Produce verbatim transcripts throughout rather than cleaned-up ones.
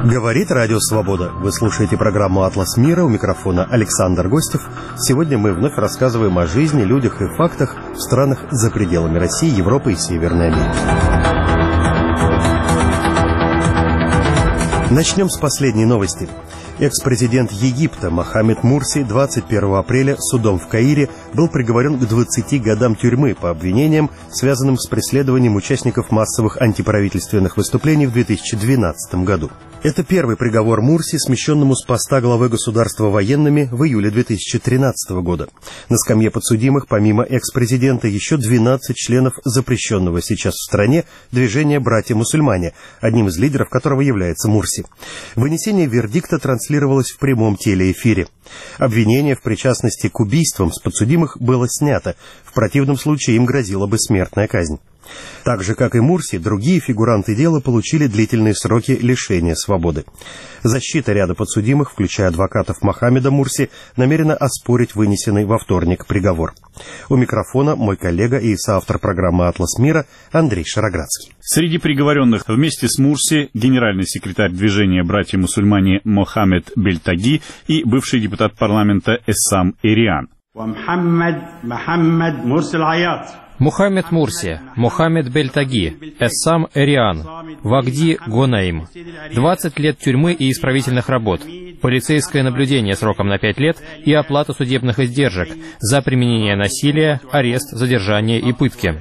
Говорит Радио Свобода. Вы слушаете программу «Атлас мира». У микрофона Александр Гостев. Сегодня мы вновь рассказываем о жизни, людях и фактах в странах за пределами России, Европы и Северной Америки. Начнем с последней новости. Экс-президент Египта Мохаммед Мурси двадцать первого апреля судом в Каире был приговорен к двадцати годам тюрьмы по обвинениям, связанным с преследованием участников массовых антиправительственных выступлений в две тысячи двенадцатом году. Это первый приговор Мурси, смещенному с поста главы государства военными в июле две тысячи тринадцатого года. На скамье подсудимых, помимо экс-президента, еще двенадцать членов запрещенного сейчас в стране движения «Братья-мусульмане», одним из лидеров которого является Мурси. Вынесение вердикта транслировалось в прямом телеэфире. Обвинение в причастности к убийствам с подсудимых было снято. В противном случае им грозила бы смертная казнь. Так же, как и Мурси, другие фигуранты дела получили длительные сроки лишения свободы. Защита ряда подсудимых, включая адвокатов Мохаммеда Мурси, намерена оспорить вынесенный во вторник приговор. У микрофона мой коллега и соавтор программы «Атлас мира» Андрей Шароградский. Среди приговоренных вместе с Мурси генеральный секретарь движения «Братья-мусульмане» Мохаммед Бельтаги и бывший депутат парламента Эссам Эриан. Мухаммед Мурси, Мохаммед Бельтаги, Эссам Эриан, Вагди Гонаим. двадцать лет тюрьмы и исправительных работ, полицейское наблюдение сроком на пять лет и оплата судебных издержек за применение насилия, арест, задержание и пытки.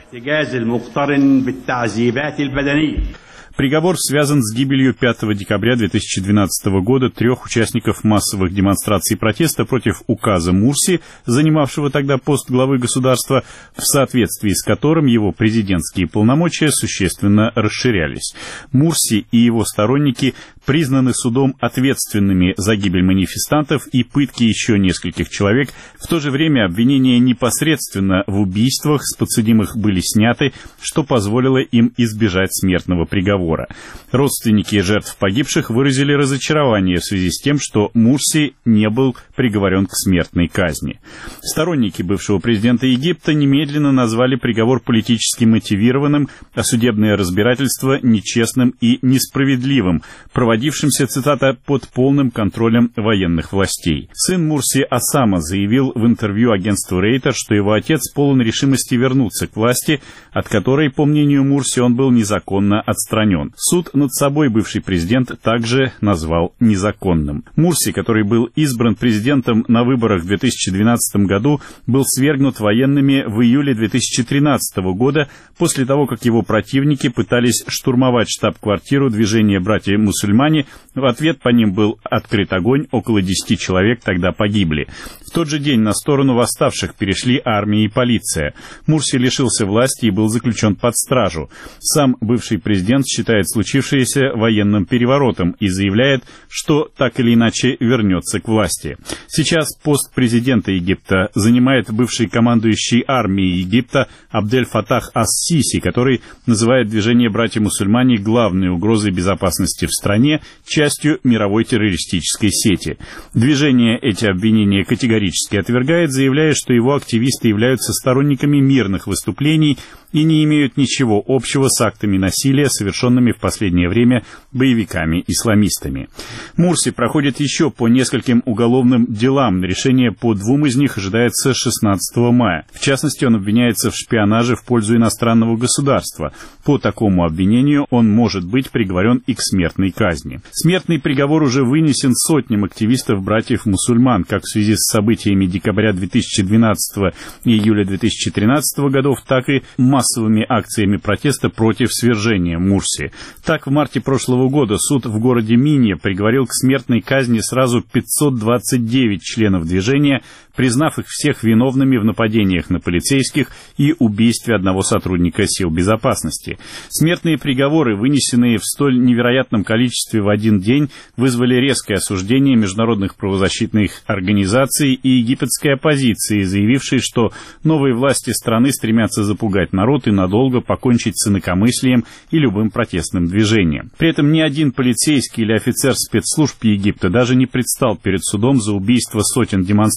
Приговор связан с гибелью пятого декабря две тысячи двенадцатого года трех участников массовых демонстраций протеста против указа Мурси, занимавшего тогда пост главы государства, в соответствии с которым его президентские полномочия существенно расширялись. Мурси и его сторонники признаны судом ответственными за гибель манифестантов и пытки еще нескольких человек. В то же время обвинения непосредственно в убийствах с подсудимых были сняты, что позволило им избежать смертного приговора. Родственники жертв погибших выразили разочарование в связи с тем, что Мурси не был приговорен к смертной казни. Сторонники бывшего президента Египта немедленно назвали приговор политически мотивированным, а судебное разбирательство нечестным и несправедливым, проводившимся, цитата, «под полным контролем военных властей». Сын Мурси Осама заявил в интервью агентству Рейтер, что его отец полон решимости вернуться к власти, от которой, по мнению Мурси, он был незаконно отстранен. Суд над собой бывший президент также назвал незаконным. Мурси, который был избран президентом на выборах в две тысячи двенадцатом году, был свергнут военными в июле две тысячи тринадцатого года после того, как его противники пытались штурмовать штаб-квартиру движения «Братья-мусульмане». В ответ по ним был открыт огонь, около десяти человек тогда погибли. В тот же день на сторону восставших перешли армия и полиция. Мурси лишился власти и был заключен под стражу. Сам бывший президент считает случившееся военным переворотом и заявляет, что так или иначе вернется к власти. Сейчас пост президента Египта занимает бывший командующий армией Египта Абдель Фатах ас-Сиси, который называет движение «Братья-мусульмане» главной угрозой безопасности в стране, частью мировой террористической сети. Движение эти обвинения категорически отвергает, заявляя, что его активисты являются сторонниками мирных выступлений и не имеют ничего общего с актами насилия, совершенными в последнее время боевиками-исламистами. Мурси проходит еще по нескольким уголовным делам. Решение по двум из них ожидается шестнадцатого мая. В частности, он обвиняется в шпионаже в пользу иностранного государства. По такому обвинению он может быть приговорен и к смертной казни. Смертный приговор уже вынесен сотням активистов братьев-мусульман, как в связи с событиями декабря две тысячи двенадцатого и июля две тысячи тринадцатого годов, так и массовыми акциями протеста против свержения Мурси. Так, в марте прошлого года суд в городе Минья приговорил к смертной казни сразу пятьсот двадцать девять членов движения, признав их всех виновными в нападениях на полицейских и убийстве одного сотрудника сил безопасности. Смертные приговоры, вынесенные в столь невероятном количестве в один день, вызвали резкое осуждение международных правозащитных организаций и египетской оппозиции, заявившей, что новые власти страны стремятся запугать народ и надолго покончить с инакомыслием и любым протестным движением. При этом ни один полицейский или офицер спецслужб Египта даже не предстал перед судом за убийство сотен демонстрантов,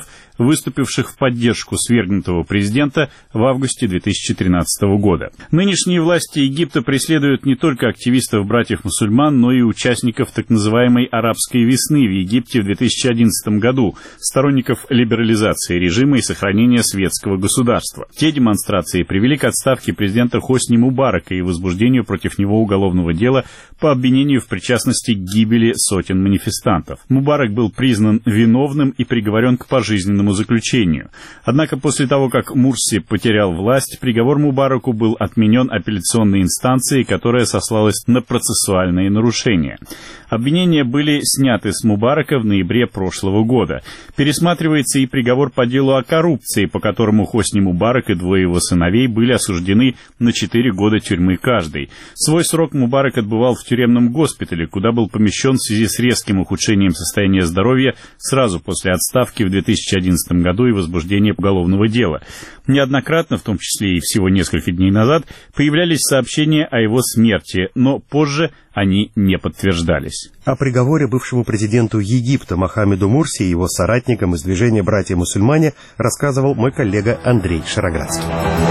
выступивших в поддержку свергнутого президента в августе две тысячи тринадцатого года. Нынешние власти Египта преследуют не только активистов братьев-мусульман, но и участников так называемой «арабской весны» в Египте в две тысячи одиннадцатом году, сторонников либерализации режима и сохранения светского государства. Те демонстрации привели к отставке президента Хосни Мубарака и возбуждению против него уголовного дела по обвинению в причастности к гибели сотен манифестантов. Мубарак был признан виновным и приговорен к пожизненному заключению. Однако после того, как Мурси потерял власть, приговор Мубараку был отменен апелляционной инстанцией, которая сослалась на процессуальные нарушения. Обвинения были сняты с Мубарака в ноябре прошлого года. Пересматривается и приговор по делу о коррупции, по которому Хосни Мубарак и двое его сыновей были осуждены на четыре года тюрьмы каждый. Свой срок Мубарак отбывал в тюремном госпитале, куда был помещен в связи с резким ухудшением состояния здоровья сразу после отставки в две тысячи одиннадцатом году и возбуждения уголовного дела. Неоднократно, в том числе и всего несколько дней назад, появлялись сообщения о его смерти, но позже они не подтверждались. О приговоре бывшему президенту Египта Мохаммеду Мурси и его соратникам из движения «Братья-мусульмане» рассказывал мой коллега Андрей Шароградский.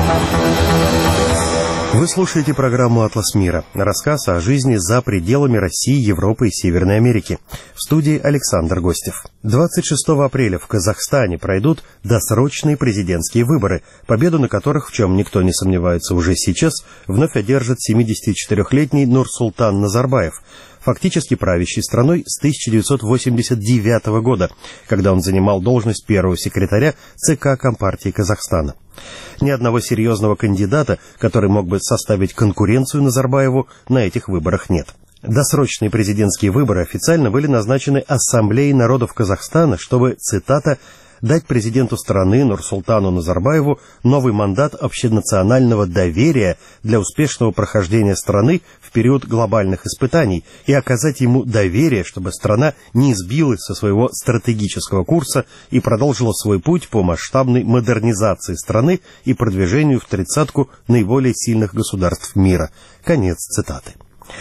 Вы слушаете программу «Атлас мира». Рассказ о жизни за пределами России, Европы и Северной Америки. В студии Александр Гостев. двадцать шестого апреля в Казахстане пройдут досрочные президентские выборы, победу на которых, в чем никто не сомневается уже сейчас, вновь одержит семидесятичетырёхлетний Нурсултан Назарбаев, фактически правящий страной с тысяча девятьсот восемьдесят девятого года, когда он занимал должность первого секретаря ЦК Компартии Казахстана. Ни одного серьезного кандидата, который мог бы составить конкуренцию Назарбаеву, на этих выборах нет. Досрочные президентские выборы официально были назначены Ассамблеей народов Казахстана, чтобы, цитата, «дать президенту страны Нурсултану Назарбаеву новый мандат общенационального доверия для успешного прохождения страны в период глобальных испытаний и оказать ему доверие, чтобы страна не сбилась со своего стратегического курса и продолжила свой путь по масштабной модернизации страны и продвижению в тридцатку наиболее сильных государств мира». Конец цитаты.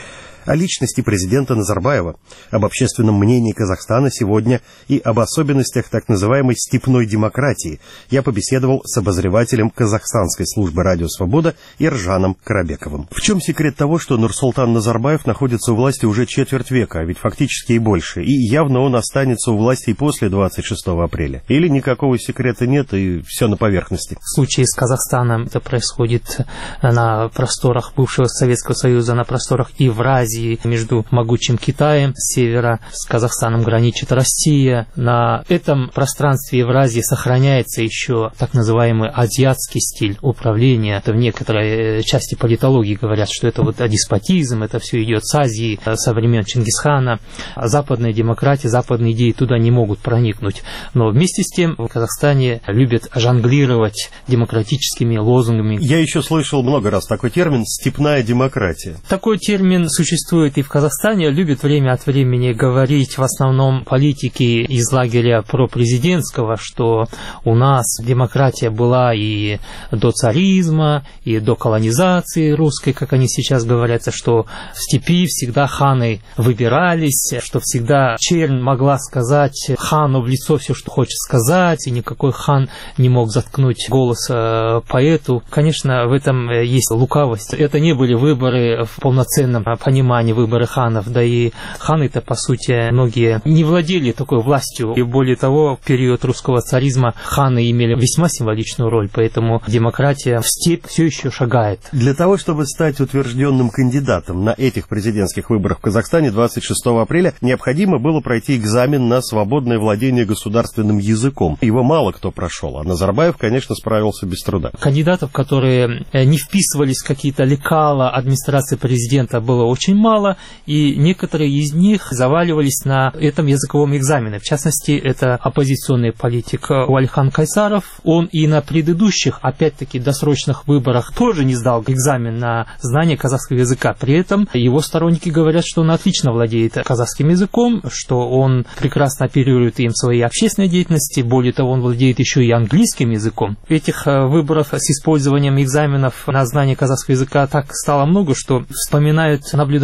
О личности президента Назарбаева, об общественном мнении Казахстана сегодня и об особенностях так называемой степной демократии я побеседовал с обозревателем казахстанской службы «Радио Свобода» Иржаном Карабековым. В чем секрет того, что Нурсултан Назарбаев находится у власти уже четверть века, а ведь фактически и больше, и явно он останется у власти и после двадцать шестого апреля? Или никакого секрета нет и все на поверхности? В случае с Казахстаном это происходит на просторах бывшего Советского Союза, на просторах Евразии, между могучим Китаем с севера, с Казахстаном граничит Россия. На этом пространстве Евразии сохраняется еще так называемый азиатский стиль управления. Это в некоторой части политологии говорят, что это вот деспотизм, это все идет с Азии, со времен Чингисхана. Западная демократия, западные идеи туда не могут проникнуть. Но вместе с тем в Казахстане любят жонглировать демократическими лозунгами. Я еще слышал много раз такой термин «степная демократия». Такой термин существует и в Казахстане, любят время от времени говорить в основном политики из лагеря пропрезидентского, что у нас демократия была и до царизма, и до колонизации русской, как они сейчас говорят, что в степи всегда ханы выбирались, что всегда чернь могла сказать хану в лицо все, что хочет сказать, и никакой хан не мог заткнуть голос поэту. Конечно, в этом есть лукавость. Это не были выборы в полноценном понимании выборы ханов, да и ханы-то, по сути, многие не владели такой властью, и более того, в период русского царизма ханы имели весьма символичную роль, поэтому демократия в степь все еще шагает. Для того, чтобы стать утвержденным кандидатом на этих президентских выборах в Казахстане двадцать шестого апреля, необходимо было пройти экзамен на свободное владение государственным языком. Его мало кто прошел, а Назарбаев, конечно, справился без труда. Кандидатов, которые не вписывались в какие-то лекала администрации президента, было очень мало. Мало, и некоторые из них заваливались на этом языковом экзамене. В частности, это оппозиционный политик Уалихан Кайсаров. Он и на предыдущих, опять-таки, досрочных выборах тоже не сдал экзамен на знание казахского языка. При этом его сторонники говорят, что он отлично владеет казахским языком, что он прекрасно оперирует им в своей общественной деятельности. Более того, он владеет еще и английским языком. Этих выборов с использованием экзаменов на знание казахского языка так стало много, что вспоминают наблюдатели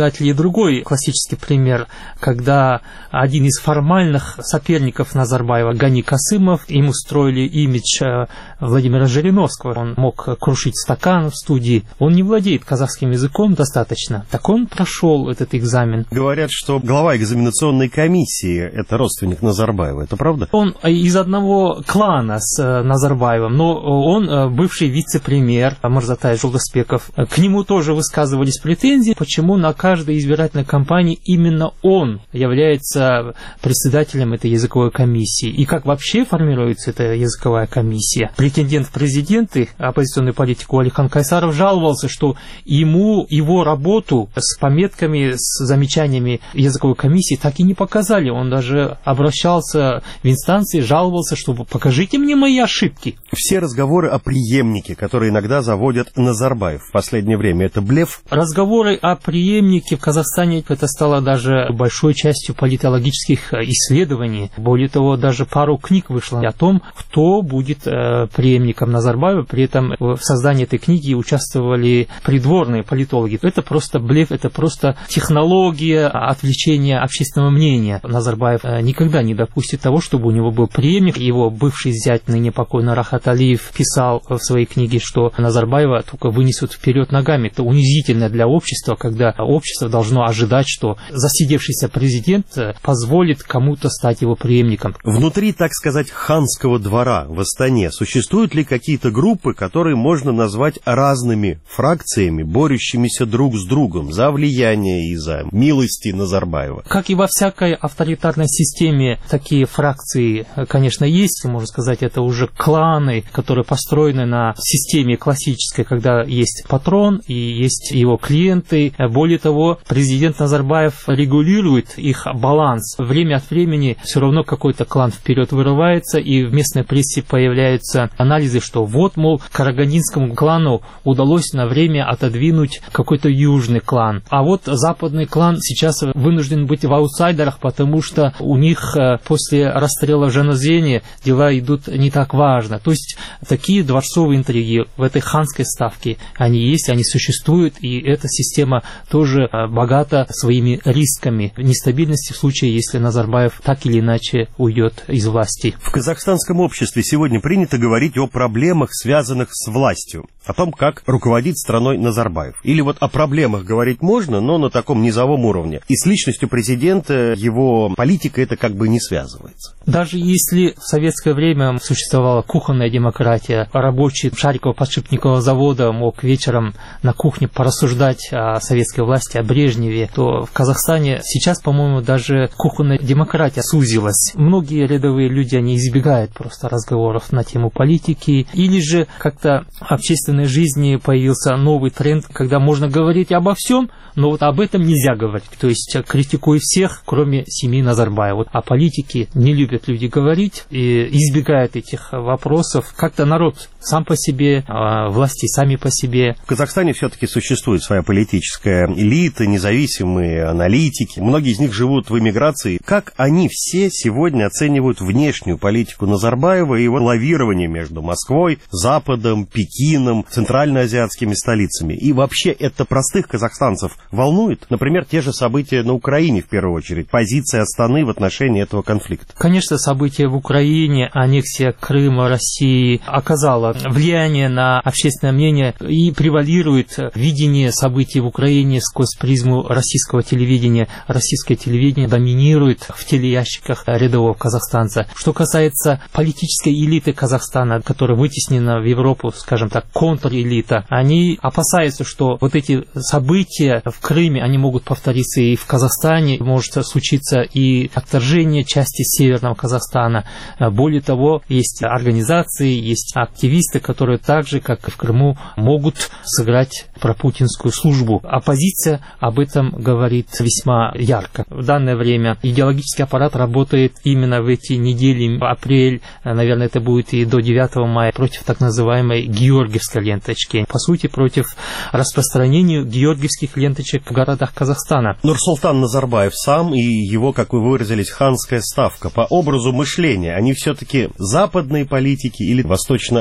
сказать ли другой классический пример, когда один из формальных соперников Назарбаева, Гани Касымов, им устроили имидж Владимира Жириновского. Он мог крушить стакан в студии. Он не владеет казахским языком достаточно. Так он прошел этот экзамен. Говорят, что глава экзаменационной комиссии – это родственник Назарбаева. Это правда? Он из одного клана с Назарбаевым, но он бывший вице-премьер Мырзатай Жолдасбеков. К нему тоже высказывались претензии, почему на каждой избирательной кампании именно он является председателем этой языковой комиссии. И как вообще формируется эта языковая комиссия. Претендент в президенты, оппозиционный политик Алихан Кайсаров, жаловался, что ему его работу с пометками, с замечаниями языковой комиссии так и не показали. Он даже обращался в инстанции, жаловался, что покажите мне мои ошибки. Все разговоры о преемнике, которые иногда заводят Назарбаев в последнее время, это блеф? Разговоры о преемнике в Казахстане, это стало даже большой частью политологических исследований. Более того, даже пару книг вышло о том, кто будет э, преемником Назарбаева. При этом в создании этой книги участвовали придворные политологи. Это просто блеф, это просто технология отвлечения общественного мнения. Назарбаев никогда не допустит того, чтобы у него был преемник. Его бывший зять, ныне покойный Рахат Алиев, писал в своей книге, что Назарбаева только вынесут вперед ногами. Это унизительно для общества, когда общество должно ожидать, что засидевшийся президент позволит кому-то стать его преемником. Внутри, так сказать, ханского двора в Астане существуют ли какие-то группы, которые можно назвать разными фракциями, борющимися друг с другом за влияние и за милости Назарбаева? Как и во всякой авторитарной системе, такие фракции, конечно, есть. Можно сказать, это уже кланы, которые построены на системе классической, когда есть патрон и есть его клиенты. Более того, президент Назарбаев регулирует их баланс. Время от времени все равно какой-то клан вперед вырывается, и в местной прессе появляются анализы, что вот, мол, карагандинскому клану удалось на время отодвинуть какой-то южный клан. А вот западный клан сейчас вынужден быть в аутсайдерах, потому что у них после расстрела Жаназени дела идут не так важно. То есть такие дворцовые интриги в этой ханской ставке, они есть, они существуют, и эта система тоже богата своими рисками нестабильности в случае, если Назарбаев так или иначе уйдет из власти. В казахстанском обществе сегодня принято говорить о проблемах, связанных с властью, о том, как руководит страной Назарбаев. Или вот о проблемах говорить можно, но на таком низовом уровне. И с личностью президента его политика это как бы не связывается. Даже если в советское время существовала кухонная демократия, рабочий Шариково-подшипникового завода мог вечером на кухне порассуждать о советской власти, о Брежневе, то в Казахстане сейчас, по-моему, даже кухонная демократия сузилась. Многие рядовые люди, они избегают просто разговоров на тему политики, или же как-то в общественной жизни появился новый тренд, когда можно говорить обо всем, но вот об этом нельзя говорить. То есть критикуй всех, кроме семьи Назарбаева. Вот о политике не любят люди говорить и избегают этих вопросов. Как-то народ сам по себе, а власти сами по себе. В Казахстане все-таки существует своя политическая элита, независимые аналитики. Многие из них живут в эмиграции. Как они все сегодня оценивают внешнюю политику Назарбаева и его лавирование между Москвой, Западом, Пекином, центральноазиатскими столицами? И вообще это простых казахстанцев волнует? Например, те же события на Украине в первую очередь, позиция Астаны в отношении этого конфликта. Конечно, события в Украине, аннексия Крыма России оказала влияние на общественное мнение и превалирует видение событий в Украине сквозь призму российского телевидения. Российское телевидение доминирует в телеящиках рядового казахстанца. Что касается политической элиты Казахстана, которая вытеснена в Европу, скажем так, контрэлита, они опасаются, что вот эти события в Крыме, они могут повториться и в Казахстане, может случиться и отторжение части северного Казахстана. Более того, есть организации, есть активисты, которые так же, как и в Крыму, могут сыграть пропутинскую службу. Оппозиция об этом говорит весьма ярко. В данное время идеологический аппарат работает именно в эти недели, в апрель, наверное, это будет и до девятого мая, против так называемой георгиевской ленточки. По сути, против распространения георгиевских ленточек в городах Казахстана. Нурсултан Назарбаев сам и его, как вы выразились, ханская ставка, по образу мышления, они все-таки западные политики или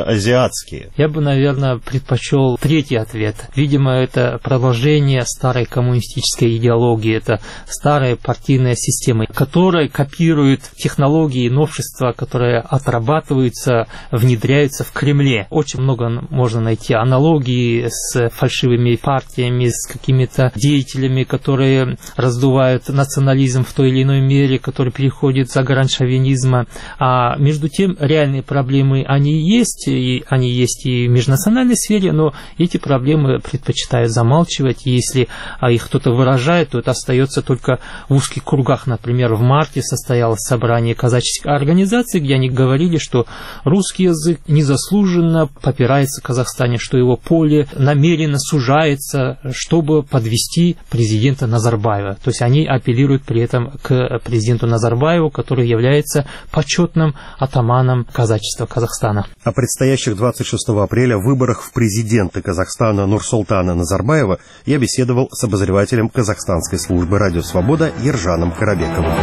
восточно-азиатские? Я бы, наверное, предпочел третий ответ. Видимо, это продолжение старой коммунистической идеологии. Это старая партийная система, которая копирует технологии и новшества, которые отрабатываются, внедряются в Кремле. Очень много можно найти аналогии с фальшивыми партиями, с какими-то деятелями, которые раздувают национализм в той или иной мере, который переходит за грань шовинизма. А между тем реальные проблемы, они есть, и они есть и в межнациональной сфере, но эти проблемы предпочитают замалчивать, и если их кто-то выражает, то это остается только в узких кругах. Например, в марте состоялось собрание казаческих организаций, где они говорили, что русский язык незаслуженно попирается в Казахстане, что его поле намеренно сужается, чтобы подвести президента Назарбаева. То есть они апеллируют при этом к президенту Назарбаеву, который является почетным атаманом казачества Казахстана. О предстоящих двадцать шестого апреля выборах в президенты Казахстана Нурсултана Назарбаева я беседовал с обозревателем казахстанской службы «Радио Свобода» Ержаном Карабековым.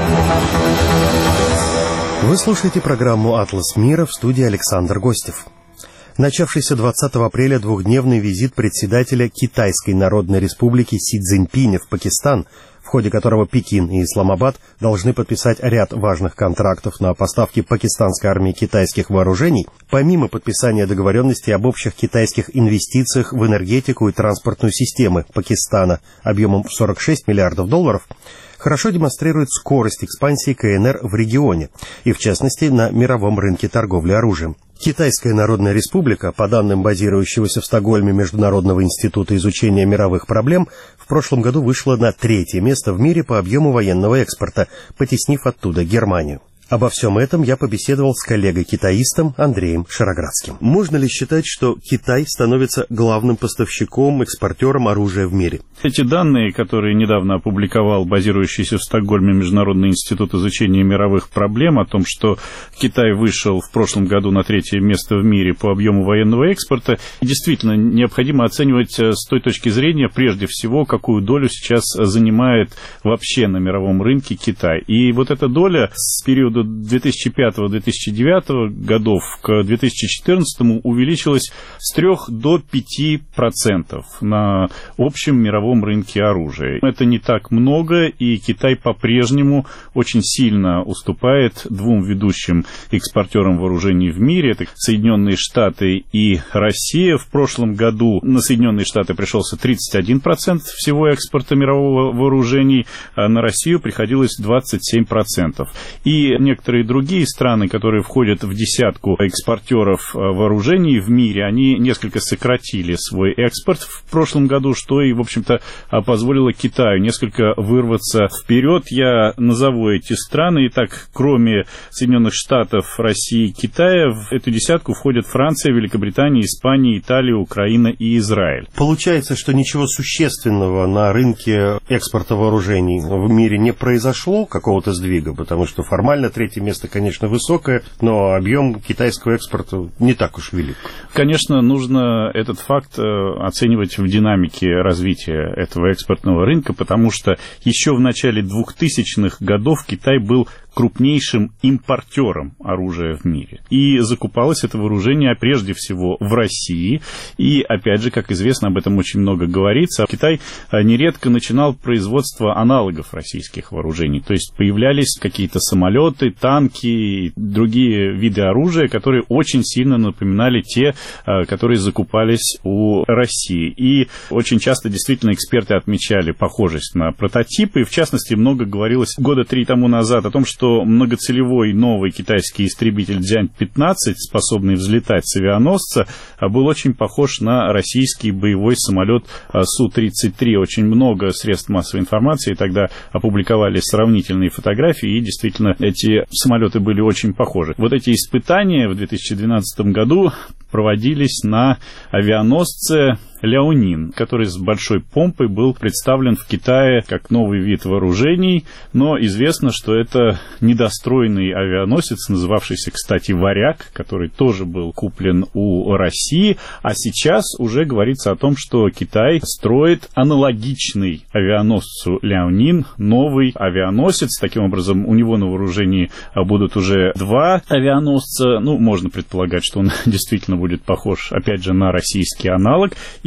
Вы слушаете программу «Атлас мира», в студии Александр Гостев. Начавшийся двадцатого апреля двухдневный визит председателя Китайской Народной Республики Си Цзиньпиня в Пакистан, в ходе которого Пекин и Исламабад должны подписать ряд важных контрактов на поставки пакистанской армии китайских вооружений, помимо подписания договоренности об общих китайских инвестициях в энергетику и транспортную системы Пакистана объемом в сорок шесть миллиардов долларов, хорошо демонстрирует скорость экспансии КНР в регионе, и в частности на мировом рынке торговли оружием. Китайская Народная Республика, по данным базирующегося в Стокгольме Международного института изучения мировых проблем, в прошлом году вышла на третье место в мире по объему военного экспорта, потеснив оттуда Германию. Обо всем этом я побеседовал с коллегой-китаистом Андреем Шароградским. Можно ли считать, что Китай становится главным поставщиком, экспортером оружия в мире? Эти данные, которые недавно опубликовал базирующийся в Стокгольме Международный институт изучения мировых проблем, о том, что Китай вышел в прошлом году на третье место в мире по объему военного экспорта, действительно необходимо оценивать с той точки зрения, прежде всего, какую долю сейчас занимает вообще на мировом рынке Китай. И вот эта доля с периода две тысячи пятого — две тысячи девятого годов к две тысячи четырнадцатому увеличилась с трёх до пяти процентов на общем мировом рынке оружия. Это не так много, и Китай по-прежнему очень сильно уступает двум ведущим экспортерам вооружений в мире. Это Соединенные Штаты и Россия. В прошлом году на Соединенные Штаты пришелся тридцать один процент всего экспорта мирового вооружений, а на Россию приходилось двадцать семь процентов. И некоторые другие страны, которые входят в десятку экспортеров вооружений в мире, они несколько сократили свой экспорт в прошлом году, что и, в общем-то, позволило Китаю несколько вырваться вперед. Я назову эти страны. Итак, кроме Соединенных Штатов, России и Китая, в эту десятку входят Франция, Великобритания, Испания, Италия, Украина и Израиль. Получается, что ничего существенного на рынке экспорта вооружений в мире не произошло, какого-то сдвига, потому что формально третье место, конечно, высокое, но объем китайского экспорта не так уж велик. Конечно, нужно этот факт оценивать в динамике развития этого экспортного рынка, потому что еще в начале двухтысячных годов Китай был крупнейшим импортером оружия в мире. И закупалось это вооружение прежде всего в России. И, опять же, как известно, об этом очень много говорится, Китай нередко начинал производство аналогов российских вооружений. То есть появлялись какие-то самолеты, танки и другие виды оружия, которые очень сильно напоминали те, которые закупались у России. И очень часто действительно эксперты отмечали похожесть на прототипы. И, в частности, много говорилось года три тому назад о том, что что многоцелевой новый китайский истребитель Дзянь пятнадцать, способный взлетать с авианосца, был очень похож на российский боевой самолет Су тридцать три. Очень много средств массовой информации тогда опубликовали сравнительные фотографии, и действительно эти самолеты были очень похожи. Вот эти испытания в две тысячи двенадцатом году проводились на авианосце Ляонин, который с большой помпой был представлен в Китае как новый вид вооружений, но известно, что это недостроенный авианосец, называвшийся, кстати, «Варяг», который тоже был куплен у России, а сейчас уже говорится о том, что Китай строит аналогичный авианосцу Ляонин, новый авианосец. Таким образом, у него на вооружении будут уже два авианосца, ну, можно предполагать, что он действительно будет похож, опять же, на российский аналог. И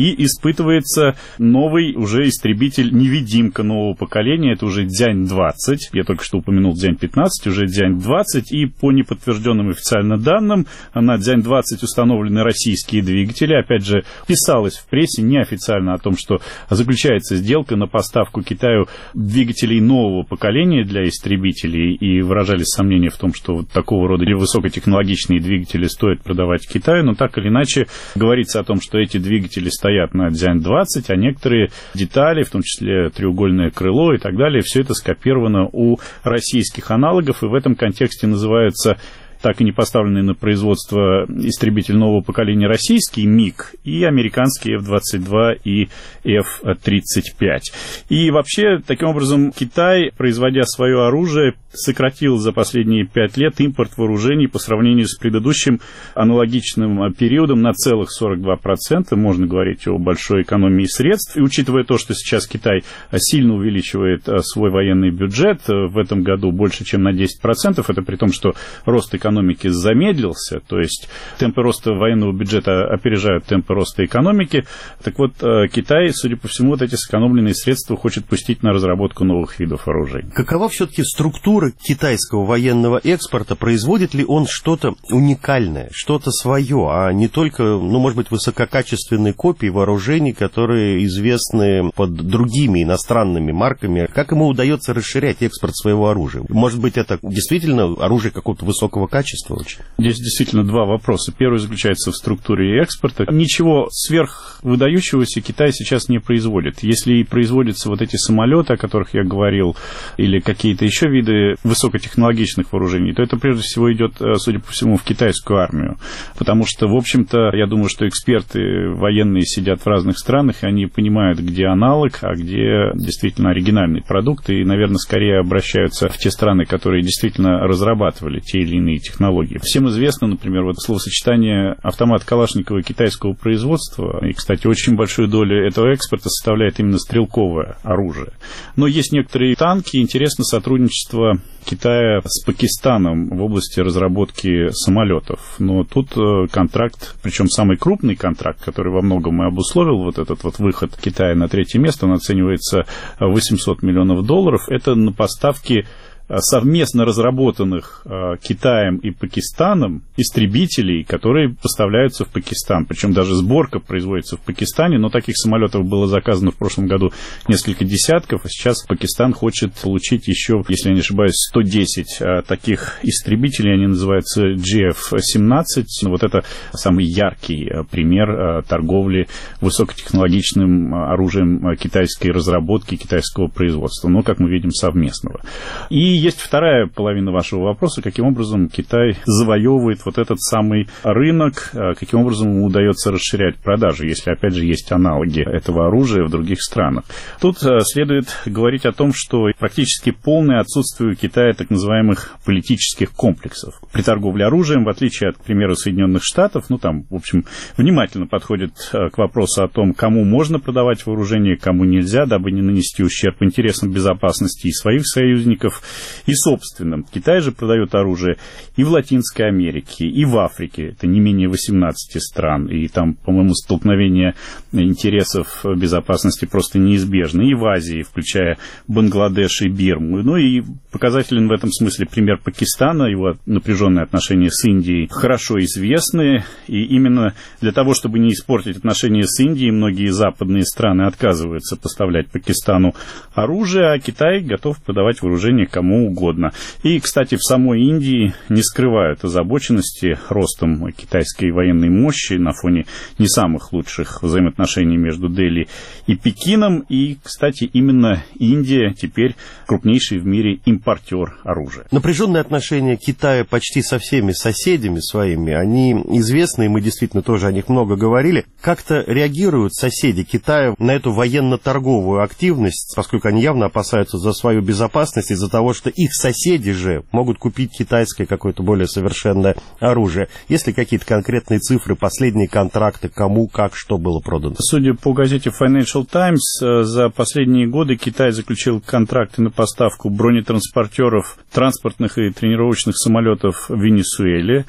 и испытывается новый уже истребитель-невидимка нового поколения, это уже Дзянь двадцать, я только что упомянул Дзянь пятнадцать, уже Дзянь двадцать, и по неподтвержденным официально данным на Дзянь двадцать установлены российские двигатели, опять же, писалось в прессе неофициально о том, что заключается сделка на поставку Китаю двигателей нового поколения для истребителей, и выражались сомнения в том, что вот такого рода высокотехнологичные двигатели стоит продавать Китаю, но так или иначе говорится о том, что эти двигатели стоят на Дзянь двадцать, а некоторые детали, в том числе треугольное крыло и так далее, все это скопировано у российских аналогов, и в этом контексте называются так и не поставленный на производство истребитель нового поколения российский МиГ и американский эф двадцать два и эф тридцать пять. И вообще, таким образом, Китай, производя свое оружие, сократил за последние пять лет импорт вооружений по сравнению с предыдущим аналогичным периодом на целых сорок два процента. Можно говорить о большой экономии средств. И учитывая то, что сейчас Китай сильно увеличивает свой военный бюджет, в этом году больше, чем на десять процентов, это при том, что рост экономики экономики замедлился, то есть темпы роста военного бюджета опережают темпы роста экономики. Так вот, Китай, судя по всему, вот эти сэкономленные средства хочет пустить на разработку новых видов оружия. Какова все-таки структура китайского военного экспорта? Производит ли он что-то уникальное, что-то свое, а не только, ну, может быть, высококачественные копии вооружений, которые известны под другими иностранными марками? Как ему удается расширять экспорт своего оружия? Может быть, это действительно оружие какого-то высокого качества? Очень. Здесь действительно два вопроса. Первый заключается в структуре экспорта. Ничего сверхвыдающегося Китай сейчас не производит. Если и производятся вот эти самолеты, о которых я говорил, или какие-то еще виды высокотехнологичных вооружений, то это прежде всего идет, судя по всему, в китайскую армию. Потому что, в общем-то, я думаю, что эксперты военные сидят в разных странах, и они понимают, где аналог, а где действительно оригинальный продукт, и, наверное, скорее обращаются в те страны, которые действительно разрабатывали те или иные технологии. технологий. Всем известно, например, вот словосочетание автомат Калашникова китайского производства, и, кстати, очень большую долю этого экспорта составляет именно стрелковое оружие. Но есть некоторые танки, интересно сотрудничество Китая с Пакистаном в области разработки самолетов. Но тут контракт, причем самый крупный контракт, который во многом и обусловил вот этот вот выход Китая на третье место, он оценивается в восемьсот миллионов долларов, это на поставки совместно разработанных э, Китаем и Пакистаном истребителей, которые поставляются в Пакистан. Причем даже сборка производится в Пакистане, но таких самолетов было заказано в прошлом году несколько десятков, а сейчас Пакистан хочет получить еще, если я не ошибаюсь, сто десять э, таких истребителей, они называются джи эф семнадцать. Вот это самый яркий э, пример э, торговли высокотехнологичным оружием э, китайской разработки, китайского производства, но, как мы видим, совместного. И есть вторая половина вашего вопроса, каким образом Китай завоевывает вот этот самый рынок, каким образом ему удается расширять продажи, если, опять же, есть аналоги этого оружия в других странах. Тут следует говорить о том, что практически полное отсутствие у Китая так называемых политических комплексов. При торговле оружием, в отличие от, к примеру, Соединенных Штатов, ну, там, в общем, внимательно подходит к вопросу о том, кому можно продавать вооружение, кому нельзя, дабы не нанести ущерб интересам безопасности и своих союзников, и собственным. Китай же продает оружие и в Латинской Америке, и в Африке. Это не менее восемнадцати стран. И там, по-моему, столкновение интересов безопасности просто неизбежно. И в Азии, включая Бангладеш и Бирму. Ну и показателен в этом смысле пример Пакистана. Его напряженные отношения с Индией хорошо известны. И именно для того, чтобы не испортить отношения с Индией, многие западные страны отказываются поставлять Пакистану оружие, а Китай готов продавать вооружение кому угодно. И, кстати, в самой Индии не скрывают озабоченности ростом китайской военной мощи на фоне не самых лучших взаимоотношений между Дели и Пекином. И, кстати, именно Индия теперь крупнейший в мире импортер оружия. Напряженные отношения Китая почти со всеми соседями своими, они известны, и мы действительно тоже о них много говорили. Как-то реагируют соседи Китая на эту военно-торговую активность, поскольку они явно опасаются за свою безопасность из-за того, что их соседи же могут купить китайское какое-то более совершенное оружие. Есть ли какие-то конкретные цифры, последние контракты, кому, как, что было продано? Судя по газете Financial Times, за последние годы Китай заключил контракты на поставку бронетранспортеров, транспортных и тренировочных самолетов в Венесуэле,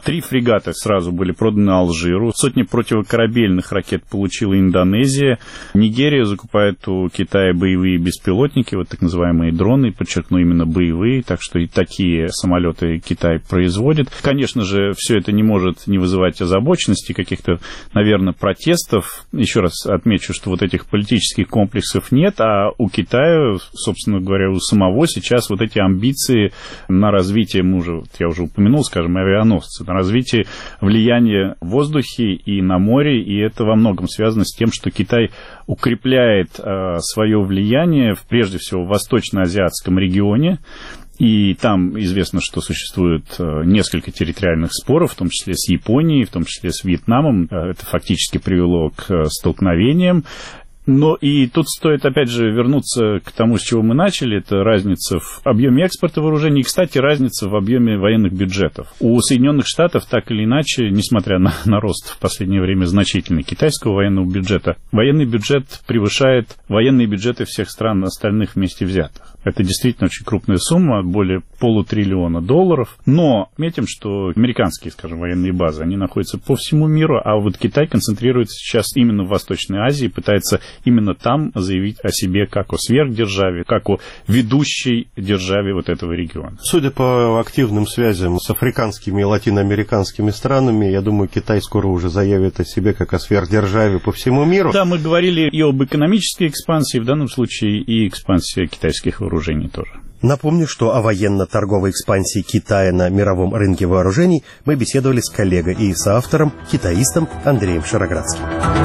Три фрегата сразу были проданы Алжиру. Сотни противокорабельных ракет получила Индонезия. Нигерия закупает у Китая боевые беспилотники, вот так называемые дроны, подчеркну, именно боевые, так что и такие самолеты Китай производит. Конечно же, все это не может не вызывать озабоченности, каких-то, наверное, протестов. Еще раз отмечу, что вот этих политических комплексов нет, а у Китая, собственно говоря, у самого сейчас вот эти амбиции на развитие, мы уже, вот я уже упомянул, скажем, авианосцы, на развитие влияния в воздухе и на море, и это во многом связано с тем, что Китай укрепляет э, свое влияние, прежде всего, в восточно-азиатском регионе. И там известно, что существует несколько территориальных споров, в том числе с Японией, в том числе с Вьетнамом. Это фактически привело к столкновениям. Но и тут стоит, опять же, вернуться к тому, с чего мы начали. Это разница в объеме экспорта вооружений и, кстати, разница в объеме военных бюджетов. У Соединенных Штатов, так или иначе, несмотря на, на рост в последнее время значительный китайского военного бюджета, военный бюджет превышает военные бюджеты всех стран остальных вместе взятых. Это действительно очень крупная сумма, более полутриллиона долларов. Но отметим, что американские, скажем, военные базы, они находятся по всему миру, а вот Китай концентрируется сейчас именно в Восточной Азии, пытается именно там заявить о себе как о сверхдержаве, как о ведущей державе вот этого региона. Судя по активным связям с африканскими и латиноамериканскими странами, я думаю, Китай скоро уже заявит о себе как о сверхдержаве по всему миру. Да, мы говорили и об экономической экспансии, в данном случае и экспансии китайских вооружений тоже. Напомню, что о военно-торговой экспансии Китая на мировом рынке вооружений мы беседовали с коллегой и соавтором, китаистом Андреем Шароградским.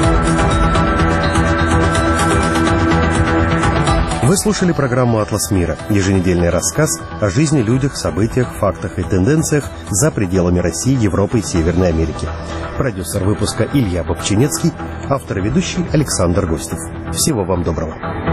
Вы слушали программу «Атлас мира», еженедельный рассказ о жизни, людях, событиях, фактах и тенденциях за пределами России, Европы и Северной Америки. Продюсер выпуска Илья Бобчинецкий, автор и ведущий Александр Гостев. Всего вам доброго.